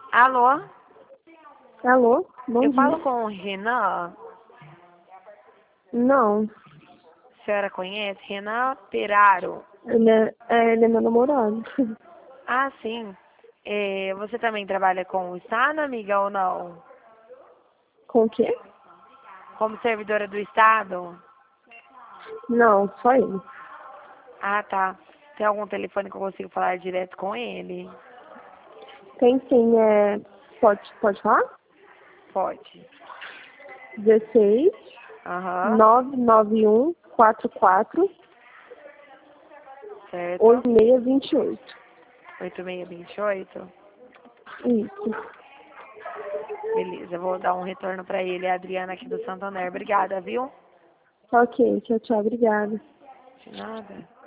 Alô? Alô, bom Eu dia. falo com o Renan. Não, A senhora conhece? Renan Peraro. ele é meu namorado. Ah, sim. Você também trabalha com o Estado, amiga, ou não? Com o quê? Como servidora do Estado? Não, só ele. Ah, tá. Tem algum telefone que eu consigo falar direto com ele? Tem sim, pode falar? Pode. 16 Aham. 991 44 Certo. 8628. 8628? Isso. Beleza, eu vou dar um retorno pra ele. É a Adriana aqui do Santander. Obrigada, viu? Ok, tchau, tchau, obrigada. De nada.